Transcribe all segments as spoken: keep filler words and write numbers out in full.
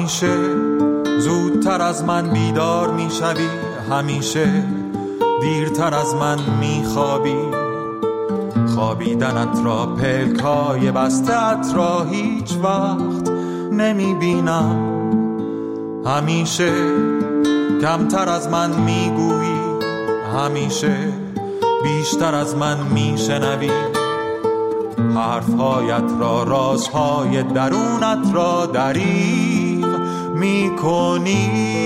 همیشه زودتر از من بیدار میشوی، همیشه دیرتر از من میخوابی. خوابیدنت را پلکای بسته‌ات را هیچ وقت نمیبینم. همیشه کمتر از من میگویی، همیشه بیشتر از من میشنوی. حرفهایت را، رازهای درونت را دریغ میکنی.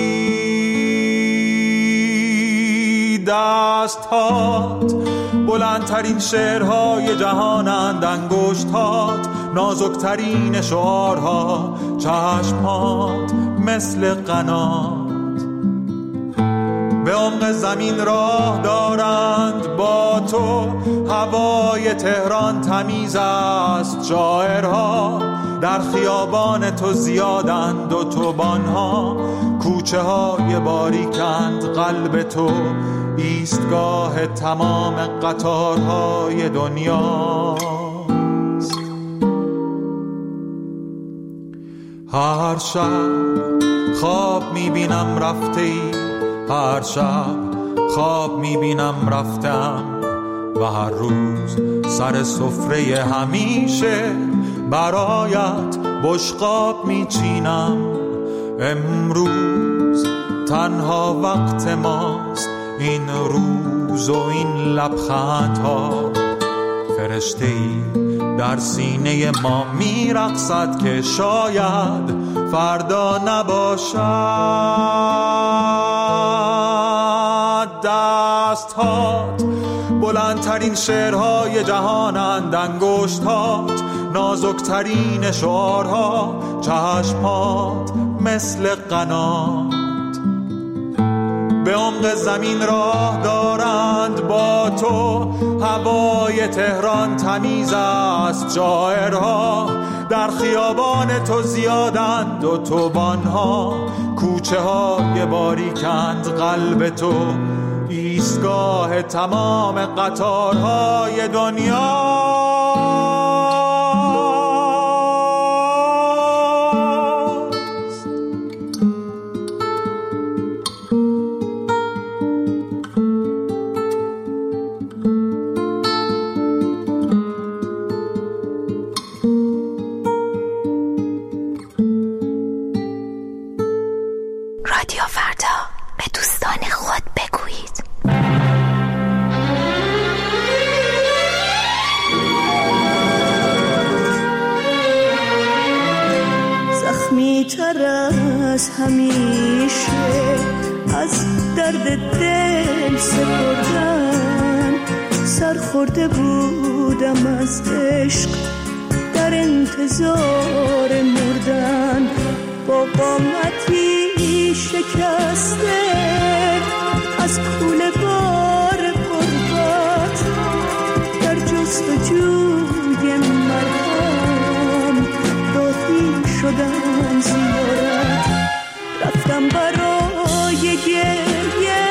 دستهات بلندترین شعرهای جهانند، انگشتهات نازکترین شعارها، چشمهات مثل قنات به عمق زمین راه دارند. با تو هوای تهران تمیز است، شاعرها در خیابان تو زیادند، اتوبان‌ها کوچه های باریکند. قلب تو ایستگاه تمام قطارهای دنیاست. هر شب خواب میبینم رفته ای، هر شب خواب میبینم رفتم، و هر روز سر سفره همیشه برایت بشقاب میچینم. امروز تنها وقت ماست، این روز و این لبخندها. فرشته‌ای در سینه ما میرقصد که شاید فردا نباشد. دستهات بلندترین شعرهای جهانند، انگشتهات نازکترین شعارها، چشمهات مثل قنات به عمق زمین راه دارند. با تو هوای تهران تمیز است، شاعرها در خیابان تو زیادند، اتوبان‌ها کوچه های باریکند. قلب تو ایستگاه تمام قطارهای دنیا. رادیو فردا، به دوستان خود بگویید. زخمی تر از همیشه از درد دل سپردن، سرخورده بودم از عشق در انتظار مردن. با قامتی شکسته از کوله بار غربت، در جستجوی مرهم راهی شدم زیارت. رفتم برای گریه،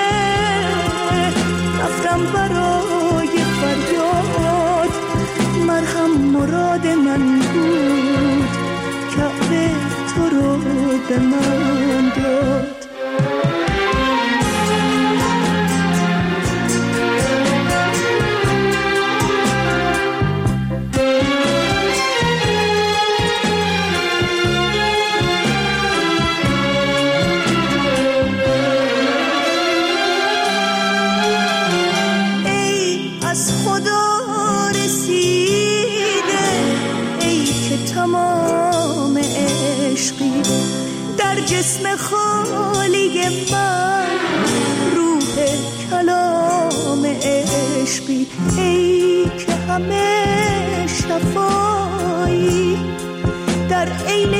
رفتم برای فریاد. مرهم مراد من بود، کعبه تو رو به من داد. ای از خدا رسیده، ای که تمام عشقی در جسم خالی من، روح کلام عشقی. ای که همه شفایی در عین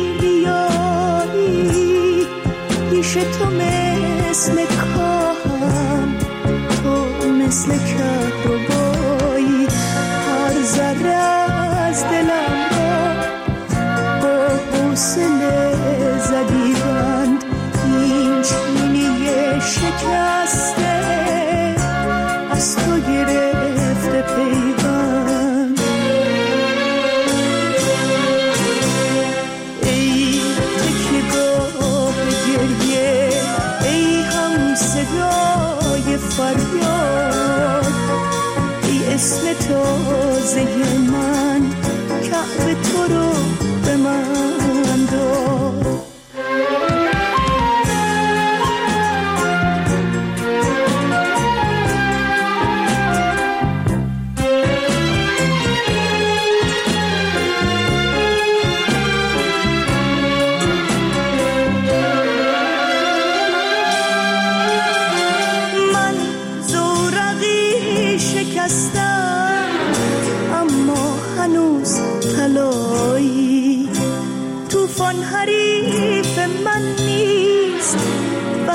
بی‌ریایی، پیش تو مثل کاهم، تو مثل کهربایی. هر ذره از دلم را با حوصله زدی بند، این چینی شکسته از تو گرفته پیوند. ای تکیه‌گاه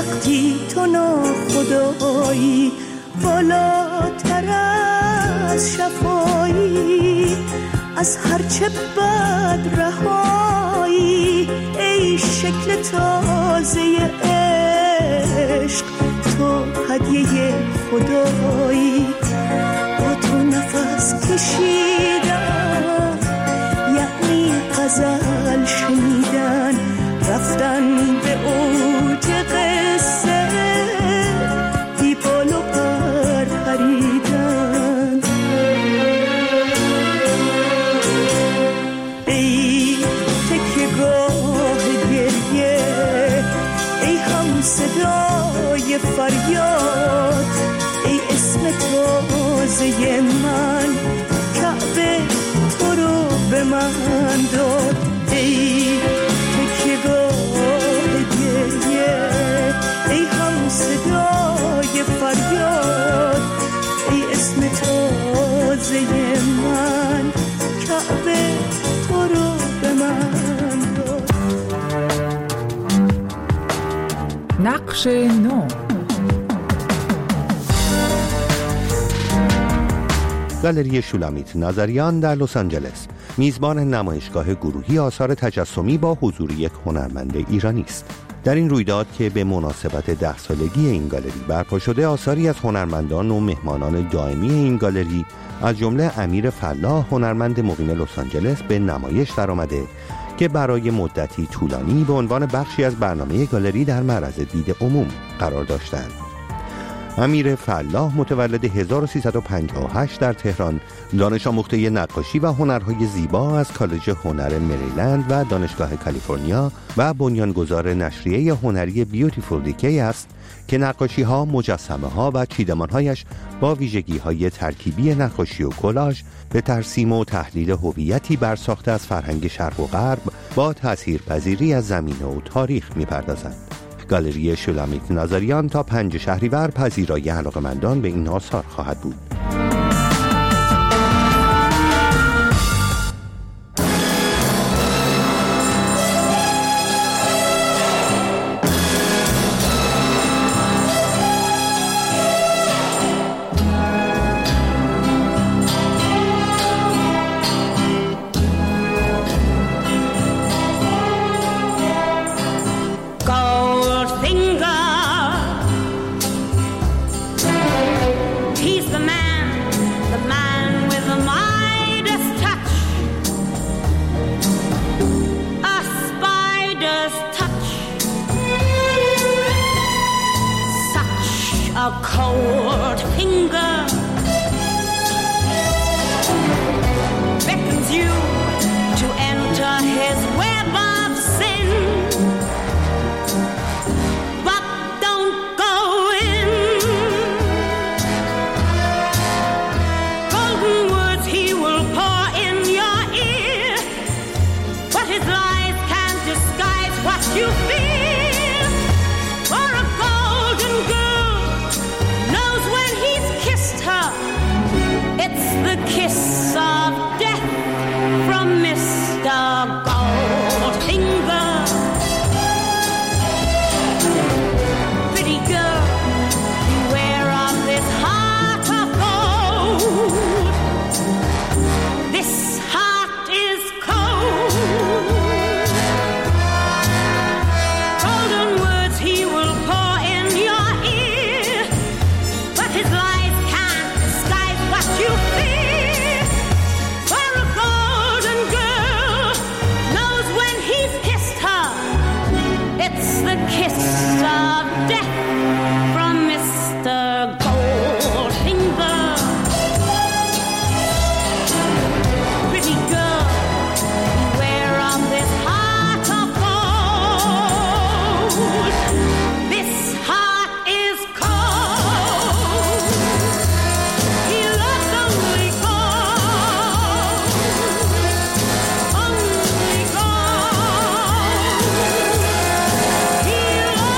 وقتی تو ناخدایی بالاتر از شفایی، از هرچه بد رهایی، ای شکل تازه عشق، تو هدیه خدایی. با تو نفس کشیدن یعنی غزل شنیدن، رفتن به اوج قصه، بی بال و پر پریدن. ای تکیه‌گاه گریه، ای هم صدای فریاد، ای اسم تازه من، کعبه تو رو به من داد. ای تکیه‌گاه گریه، ای هم صدای فریاد، ای اسم تازه من، کعبه تو رو به من داد. نقش نو. گالری شولامیت نظریان در لس آنجلس میزبان نمایشگاه گروهی آثار تجسمی با حضور یک هنرمند ایرانی است. در این رویداد که به مناسبت ده سالگی این گالری برپا شده، آثاری از هنرمندان و مهمانان دائمی این گالری از جمله امیر فلاح، هنرمند مقیم لس آنجلس، به نمایش درآمده که برای مدتی طولانی به عنوان بخشی از برنامه گالری در معرض دید عموم قرار داشتند. امیر فلاح متولد هزار و سیصد و پنجاه و هشت در تهران، دانش آموخته نقاشی و هنرهای زیبا از کالج هنر مریلند و دانشگاه کالیفرنیا و بنیانگذار نشریه هنری بیوتیفول دیکی است که نقاشی‌ها، مجسمه‌ها و چیدمان‌هایش با ویژگی‌های ترکیبی نقاشی و کلاژ به ترسیم و تحلیل هویتی برساخته از فرهنگ شرق و غرب با تأثیرپذیری از زمینه و تاریخ می‌پردازند. گالری شولامیت نظریان تا پنج شهریور پذیرای علاقه‌مندان به این آثار خواهد بود. A cold finger beckons you to enter his web of sin, but don't go in. Golden words he will pour in your ear, but his lies can't disguise what you feel. For a golden girl knows when he's kissed her, it's the kiss of death from Mister Goldfinger. Pretty girl, beware of this heart of gold. This heart is cold. Golden words he will pour in your ear, but his lies can't disguise what you fear. For a golden girl knows when he's kissed her, it's the kiss of death from Mister Goldfinger. Pretty girl, beware of this heart of gold. This heart is cold. He loves only gold, only gold. He loves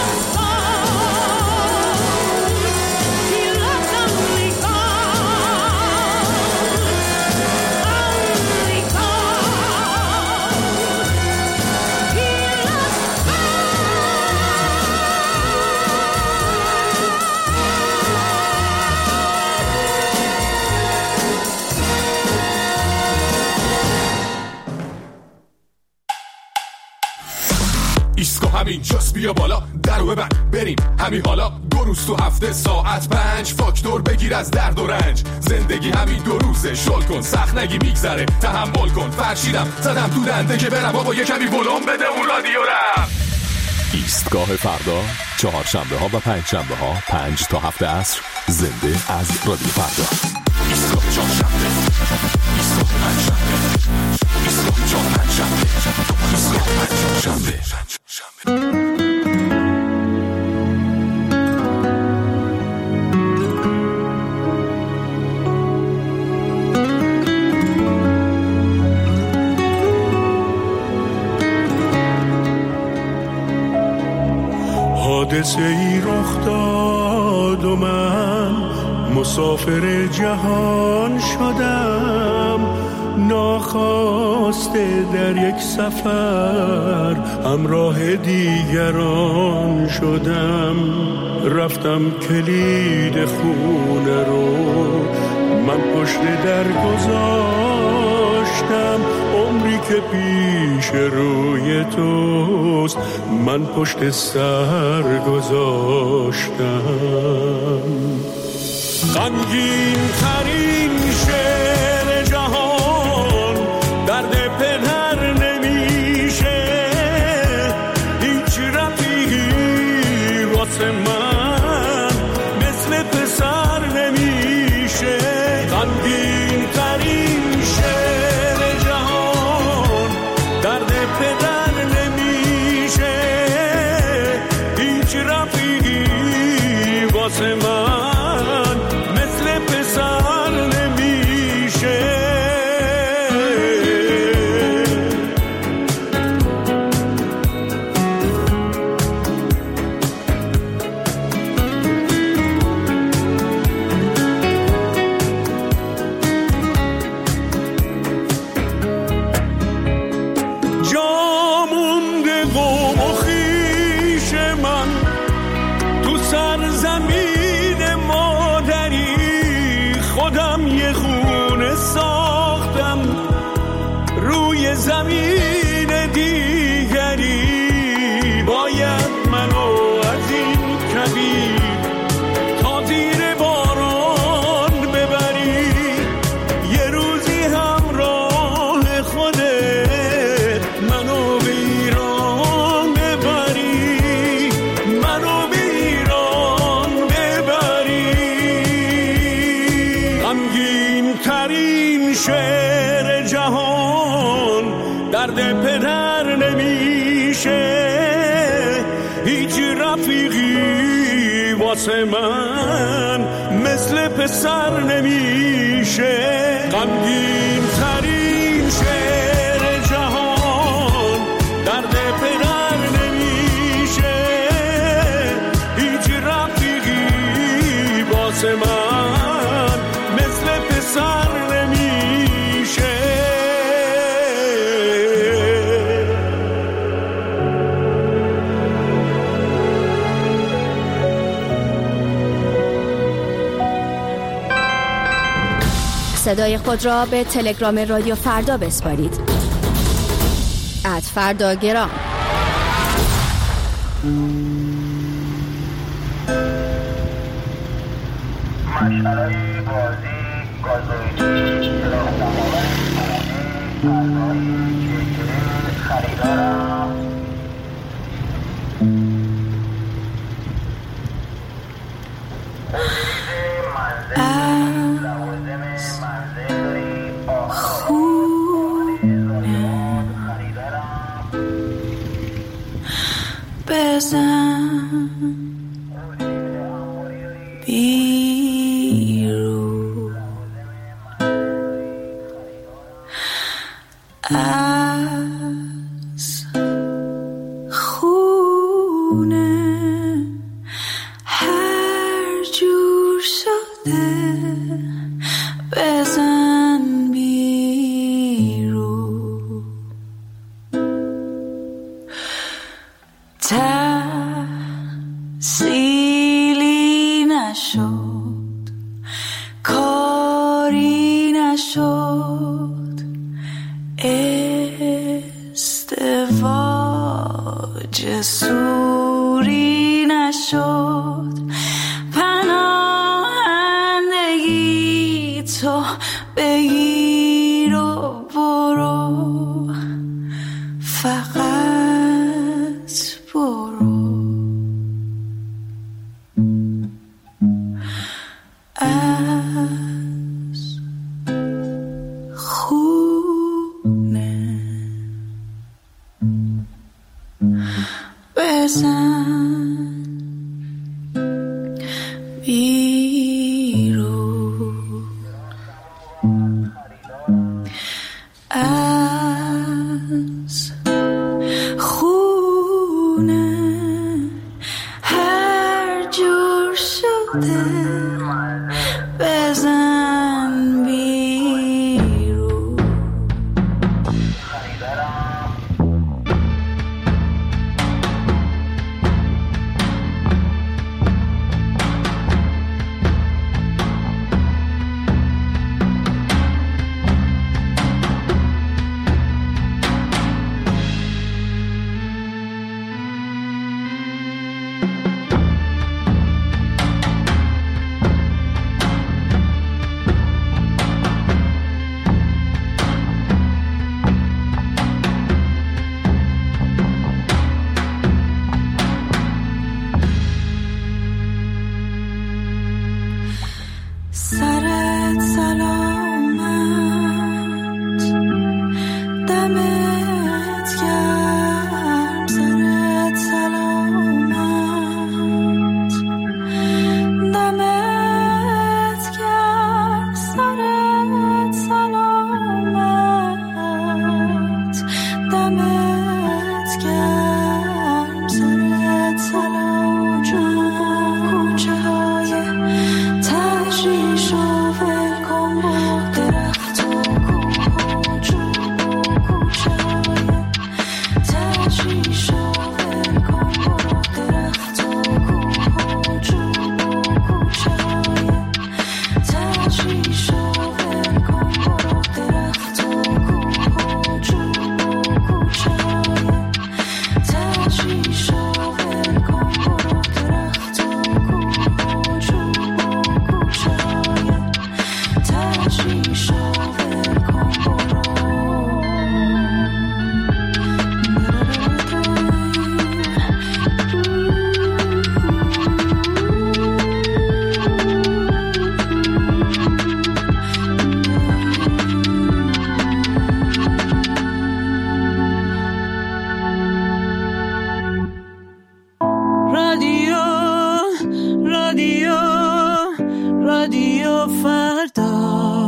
ایسکو همین جاست، بیا بالا درو ببند بریم همین حالا. دو روز تو هفته ساعت پنج، فاکتور بگیر از درد و رنج. زندگی همین دو روزه، شل کن سخت نگی میگذره، تحمل کن. فرشیدم زدم تو دنده که برم بابا یه کمی ولوم بده اون رادیو رم. ایستگاه فردا، چهارشنبه ها و پنج شنبه ها پنج تا هفت عصر، زنده از رادیو فردا. ایستگاه چهارشنبه، ایستگاه پنج شنبه، ایستگاه چهار پنج شنبه، ایستگاه پنج شنبه. حادثه ای رخ داد و من مسافر جهان شدم، ناخواسته در یک سفر همراه دیگران شدم. رفتم کلید خونه رو من پشت در گذاشتم، عمری که پیش روی توست من پشت سر گذاشتم. غمگین ترین شعر جهان درد پدر نمیشه، هیچ رفیقی واسه من مثل پسر نمیشه. غمگین ترین شعر جهان درد پدر نمیشه، هیچ رفیقی واسه من زمین دیگری. باید منو از این کبیر تا زیر باران ببری، یه روزی همراه خودت منو به ایران ببری، منو به ایران ببری. غمگین ترین شعر جهان درد پدر نمیشه، هیچ رفیقی واسه من مثل پسر نمیشه. غمگین ترین شعر جهان درد پدر نمیشه، هیچ رفیقی واسه من مثل پسر نمیشه. صدای خود را به تلگرام رادیو فردا بسپارید. ات فرداگرام. مشعلهای بازی گازویدی سلاح نماور فردایی چکره خریدارم بزن بیرون از خونه، هر جور شده بزن بیرون. تحصیلی نشد، کاری نشد، ازدواج سوری نشد پناهندگی تو بگیر و برو فقط برو از خونه بزن بیرون از خونه هر جور شده بزن بیرون سرت سلامت دمت گرم سرت سلامت دمت گرم سرت سلامت دمت گرم سرت سلام جون کوچه های تجریش و ولکن با درخت و کوه و جون و کوچه های تجریش و ولکن با درخت و کوه و جون و کوچه های تجریش و ولکن با درخت و کوه و جون و کوچه های تجریش و ولکن با درخت و کوه و جون و کوچه های تجریش و ولکن رادیو رادیو رادیو فردا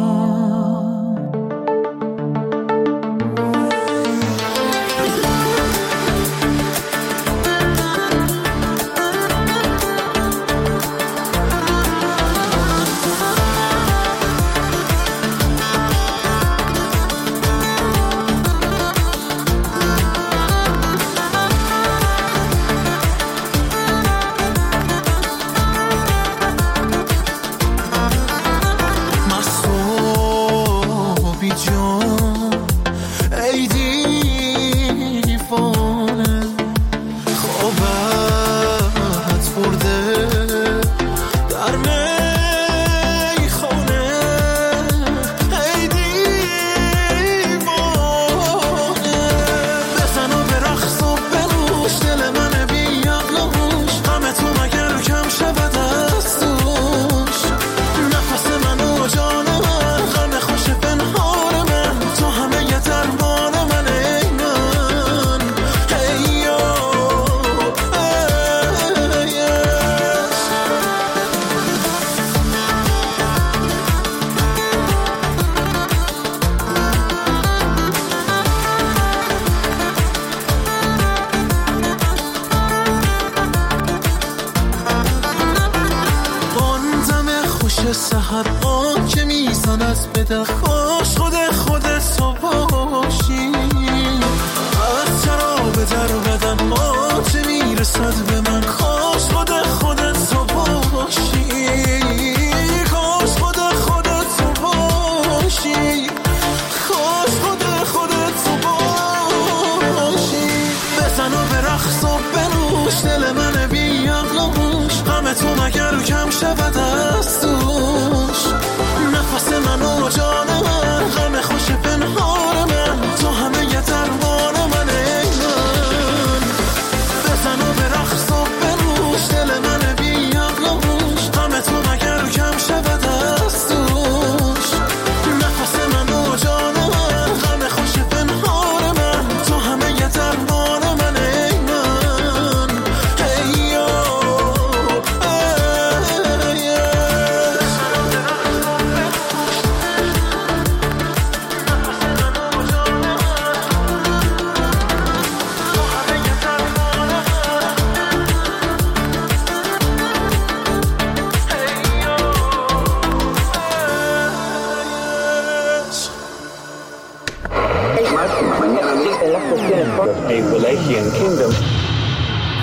سحر آن که میزن از بده خوش خود خود صبح باشی از شراب در بدن ما چه میرسد به من خوش خود خود صبح باشی خوش خود خود صبح باشی خوش خود خود صبح باشی بزن و به رقص و بنو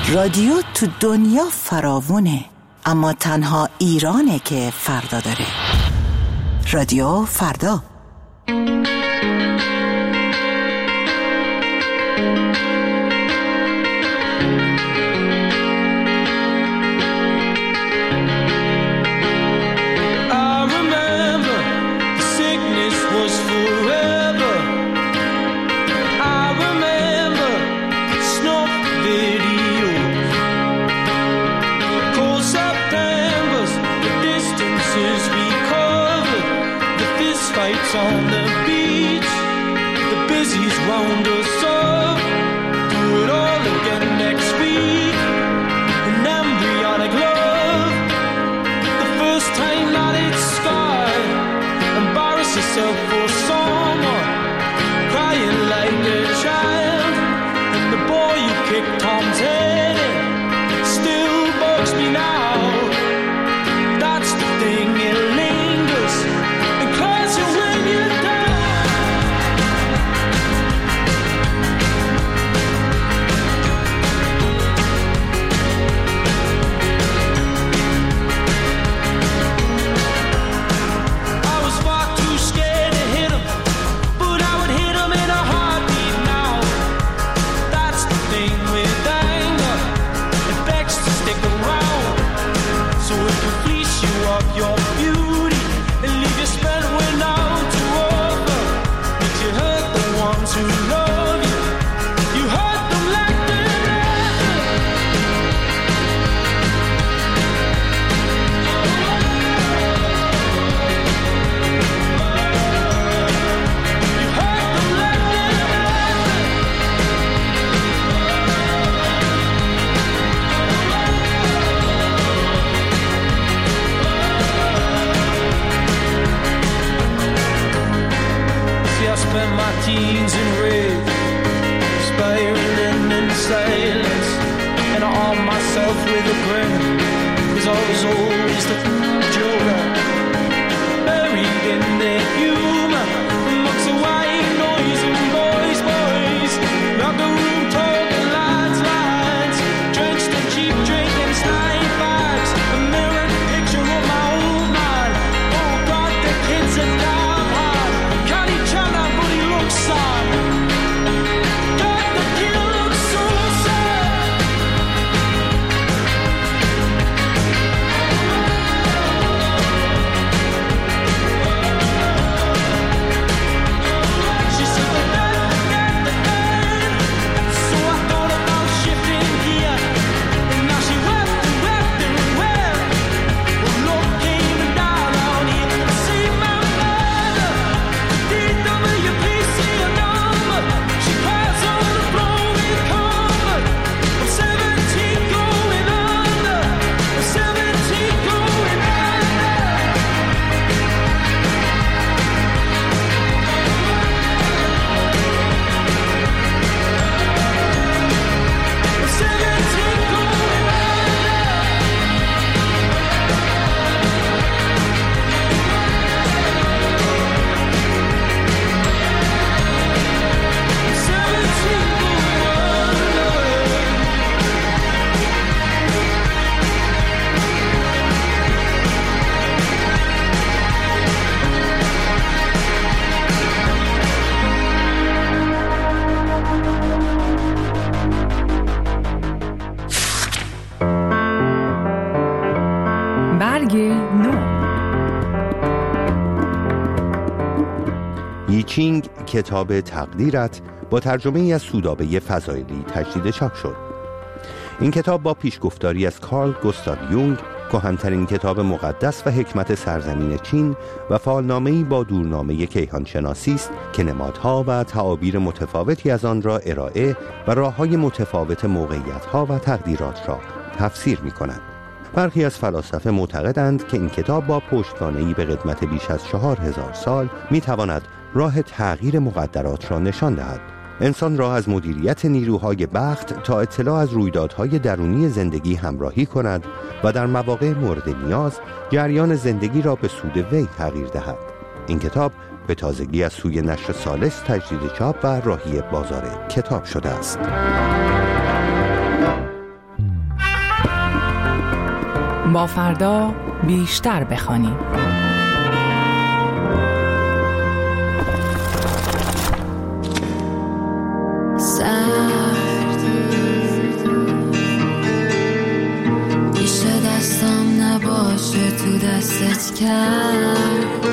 رادیو تو دنیا فراوونه، اما تنها ایرانه که فردا داره. رادیو فردا. On the beach, the busies round us up. Do it all again next week. An embryonic love, the first time that it's scarred. Embarrass yourself for someone, crying like a child. And the boy you kicked Tom's head in still bugs me now. That's the thing, it lingers and calls you when you're your beauty and leave you spent when out to over. Makes you hurt the ones who love you. You hurt them like the never. You hurt them like the I spent my teens in rage, spiraling in silence, and I armed myself with a grin, 'cause I was always the joker, buried in their humor, amongst the white noise and boys, boys, round the room talking lines, lines, drenched in cheap drink and slime bags, a mirrored picture of my old man. Oh God, the kids are down hard, can't each other. Sad. God, the kid looks so sad. She said the bed, the bed, the bed. So I thought about shifting gear, and now she wept and wept and wept. Well, Lord came and died out here. See my mother, D W P. She cries on the floor with comfort. I'm seventeen going under. I'm seventeen going under. I'm seventeen going برگ نو. ییچینگ کتاب تقدیرت با ترجمه ای از سودابه فضایلی تجدید چاپ شد. این کتاب با پیشگفتاری از کارل گوستاو یونگ، کهن‌ترین کتاب مقدس و حکمت سرزمین چین و فالنامه‌ای با دورنامه کیهانشناسی است که نمادها و تعابیر متفاوتی از آن را ارائه و راه‌های متفاوت موقعیت‌ها و تقدیرات را تفسیر می‌کند. برخی از فلاسفه معتقدند که این کتاب با پشتوانه‌ای به قدمت بیش از چهار هزار سال می‌تواند راه تغییر مقدرات را نشان دهد. انسان را از مدیریت نیروهای بخت تا اطلاع از رویدادهای درونی زندگی همراهی کند و در مواقع مورد نیاز جریان زندگی را به سود وی تغییر دهد. این کتاب به تازگی از سوی نشر سالس تجدید چاپ و راهی بازار کتاب شده است. با فردا بیشتر بخوانیم. سرد میشه دستم نباشه تو دستت کرد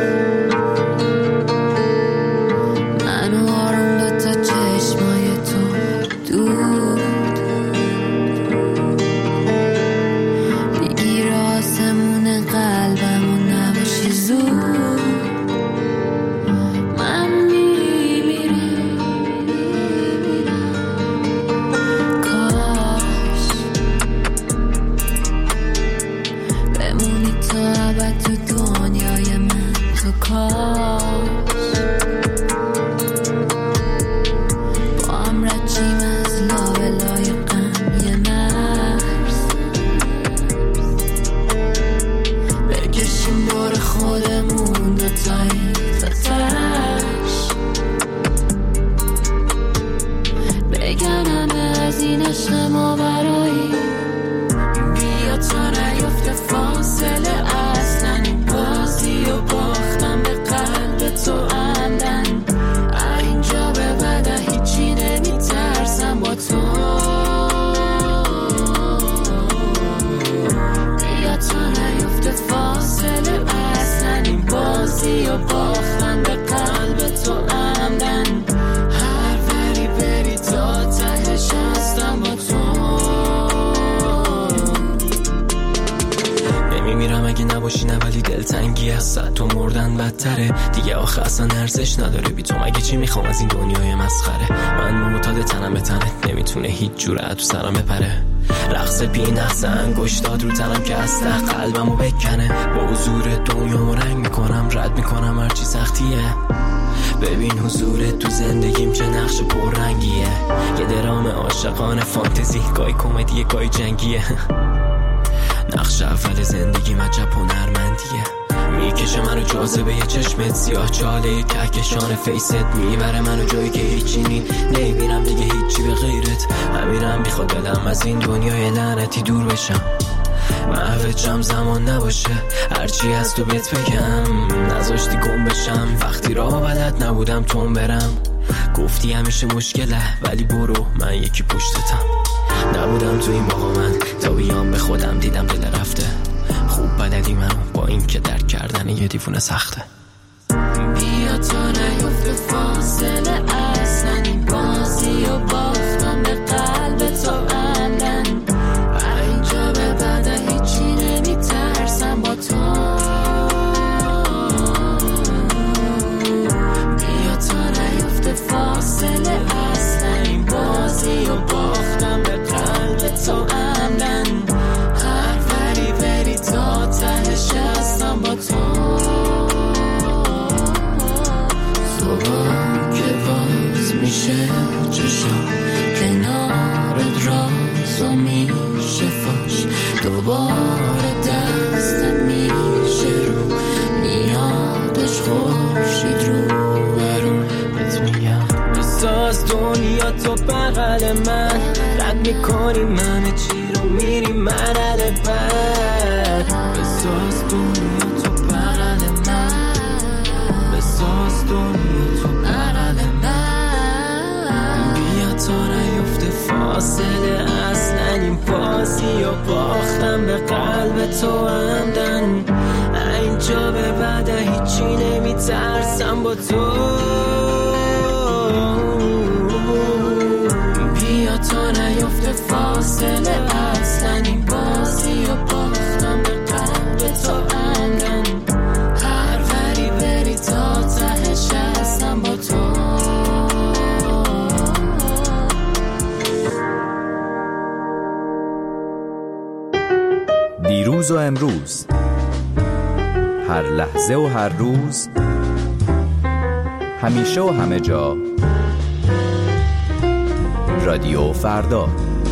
منو آروم دوتا چشمای تو دود بگیر آسمون قلبمو نباشی زود من میمیرم کاش بمونی تا ابد تو دنیای من تو کاش با هم رچیم از لابلای غم یه مرز بکشیم دور خودمون دوتایی تا تش بگنم از این عشق ما برایی بیا تا نیفته فاصله اصلا این بازی و باختم به قلب تو عمدن اینجا به بعد هیچی نمیترسم با تو بیا تا نیفته فاصله اصلا این بازی و باختم به قلب تو عمدن هر وری بری تا تهش هستم با تو نمیمیرم اگه نباشی نه ولی دلتنگی از صد تو مردن بدتره دیگه آخه اصلا ارزش نداره بی تو مگه چی میخوام از این دنیای مسخره من معتاد تنم به تنت نمیتونه هیچ جوره تو سرم بپره رقص بی نقص انگشتات رو تنم که از ته قلبمو بکنه با حضور دنیامو رنگ میکنم رد میکنم هرچی سختیه ببین حضورت تو زندگیم چه نقش پررنگیه یه درام عاشقانه فانتزی گای کمدی گای جنگیه نقش اول زندگی عجب هنرمندیه میکشه منو جاذبه یه چشمت سیاه چاله کهکشان فیست میبره منو جایی که هیچی نی نمیبینم دیگه هیچی به غیرت همینم بیخواد دلم از این دنیای لعنتی دور بشم محوجم زمان نباشه هرچی از تو بهت بگم نذاشتی گم بشم وقتی راه بلد نبودم تون برم گفتی همیشه مشکله ولی برو من یکی پشتتم نبودم تو این باقا من تا بیام به خودم دیدم دل رفته خوب بلدی منو با این که درک کردن یه دیوونه سخته بیا تا نیفته فاصله اصلا این بازی و باختم به قلب تو عمدن اینجا به بعد هیچی نمیترسم با تو بیا تا نیفته فاصله اصلا این بازی و باختم به قلب تو عمدن هر وری بری تا تهش هستم با تو صبح که باز میشه چشم کنارت راز و میشه فاش دوباره دستت میشه رو میادش خورشید رو برون بهت میگم بساز دنیا تو بغل من رد میکنی من چی رو میری من علی بر بساز دنیا تو بغل من بساز دنیا تو بغل من بیا تا نیفته فاصله اصلا این بازی و باختم به قلب تو عمدن اینجا به بعد هیچی نمیترسم با تو بیا تا نیفته فاصله اصلا این بازی و باختم به قلب تو عمدن هر وری بری تا تهش هستم با تو دیروز و امروز هر لحظه و هر روز همیشه و همه جا رادیو فردا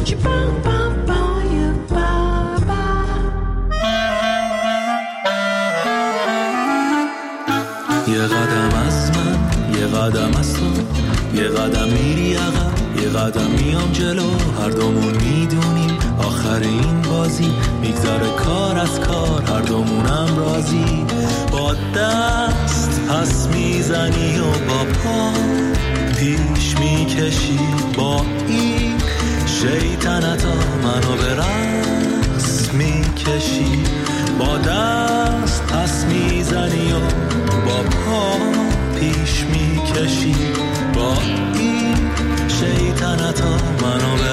یه قدم از من یه قدم از تو یه قدم میری عقب یه قدم میام جلو هر دومون میدونیم آخر این بازی بازی، میگذره کار از کار، هر دومونم راضی. با دست پس میزنی و با پا پیش میکشی، با این شیطنتا منو به رقص میکشی. با دست پس میزنی و با پا پیش میکشی، با این شیطنتا منو به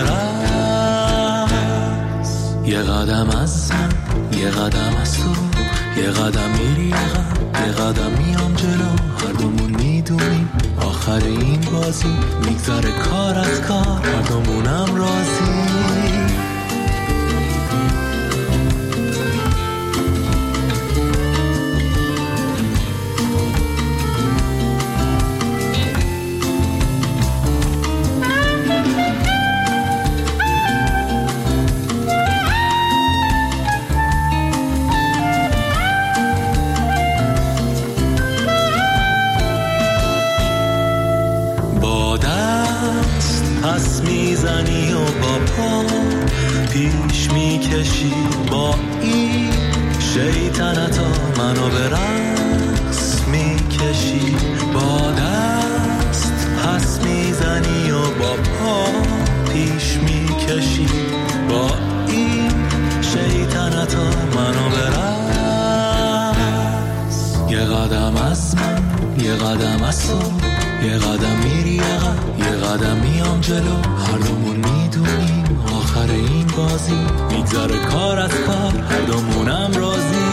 رقص. یه قدم از من، یه قدم از تو، یه قدم میری عقب، یه قدم میام جلو، هر دومون میدونیم آخر این بازی، میگذره کار از کار، هر دومونم راضی. پس میزنی و با پا پیش میکشی، با این شیطنتا منو به رقص میکشی. با دست پس میزنی و با پا پیش میکشی، با این شیطنتا منو به رقص. یه قدم از من، یه قدم از تو، یه قدم میری عقب، یه قدم میام جلو، هر دومون میدونیم آخر این بازی، میگذره کار از کار، هر دومونم راضی.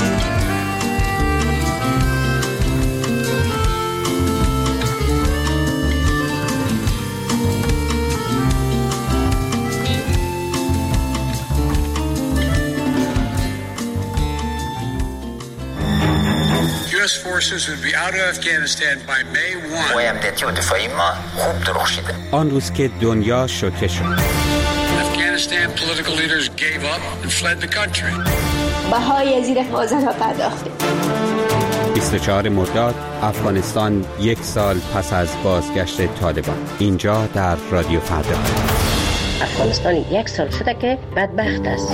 U S forces would be out of Afghanistan by May first. قوایمدتی و دفاعی ما خوب درخشیده. آن روز که دنیا شوکه شد. Afghanistan political leaders gave up and fled the country. بهای زیر فاضل ها پرداخته. بیست و چهارم مرداد افغانستان یک سال پس از بازگشت طالبان. اینجا در رادیو فردا. افغانستان یک سال شده که بدبخت است.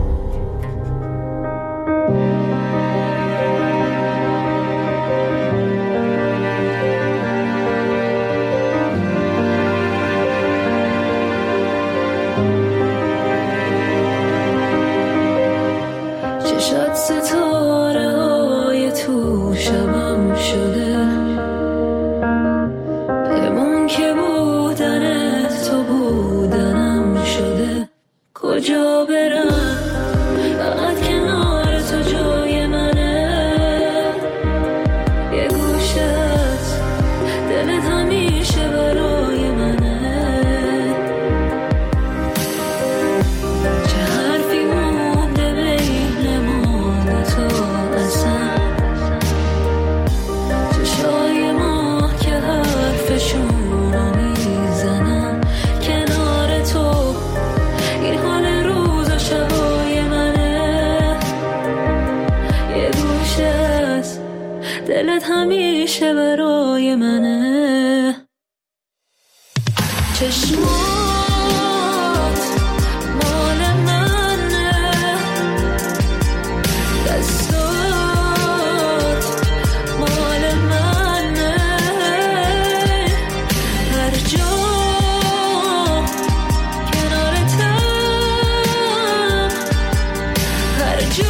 دلت همیشه برای منه. چشمات مال منه، دستات مال منه، هر جا کنارتم، هر جا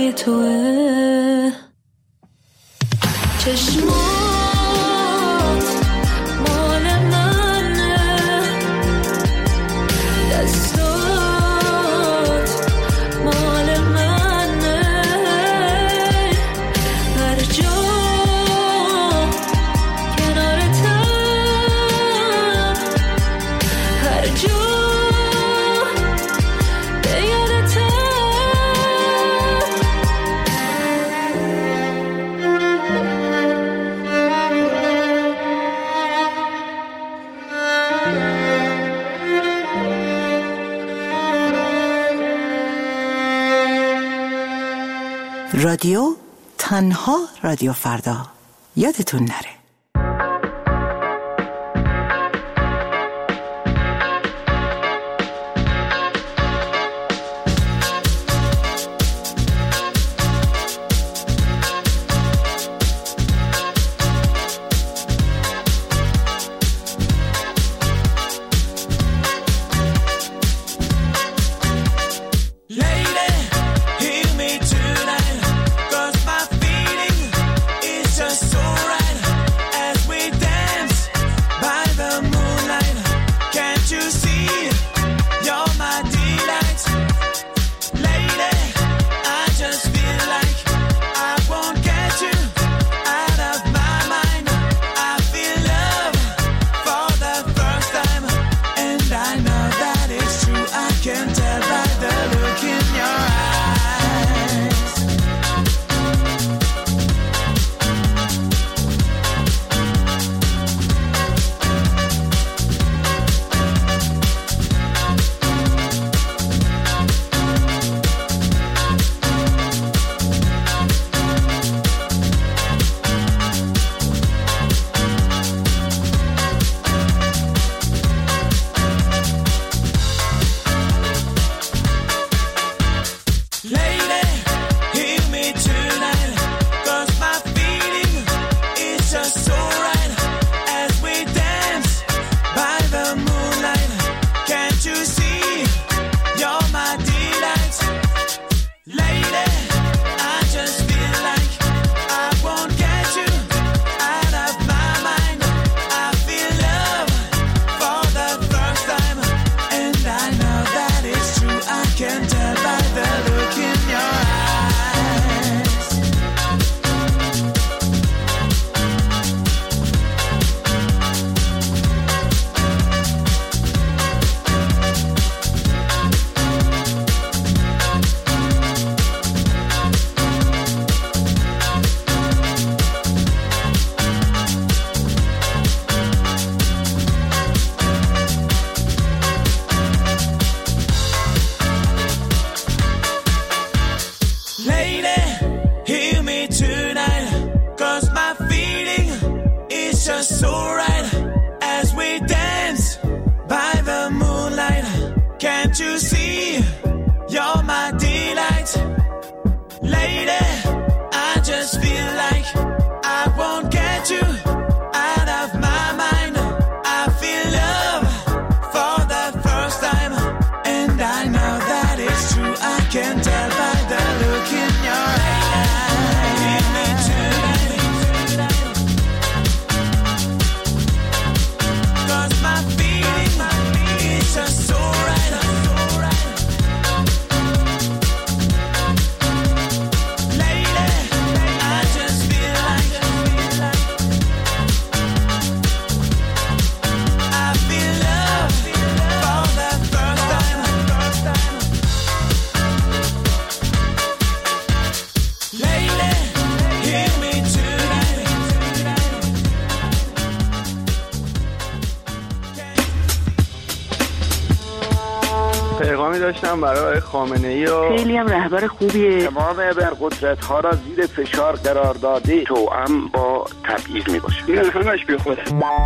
مال توه. چشمات مال منه، دستات مال منه، هر جا کنارتم، هر جا به یادتم. رادیو تنها رادیو فردا، یادتون نره. پیغامی داشتم برای خامنه‌ای و خیلی هم رهبر خوبیه. تمام ابرقدرت ها را زیر فشار قرار داده، توأم با تبعیض میباشه. این همش بی خوده.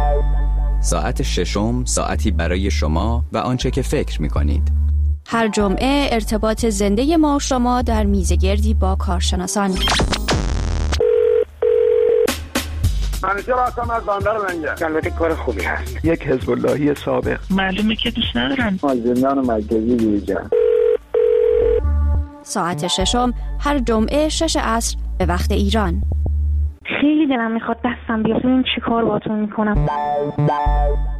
ساعت ششم، ساعتی برای شما و آنچه که فکر میکنید. هر جمعه ارتباط زنده ما و شما در میزگردی با کارشناسان. منیجر آسام از باندر منجه. البته کار خوبی هست. یک حزب اللهی سابق. معلومه که دوست ندارن. از زندان مرکزی بیرون. ساعت ششم هر جمعه شش عصر به وقت ایران. خیلی دلم میخواد دستم بیاد، ببین چی کار باتون میکنم.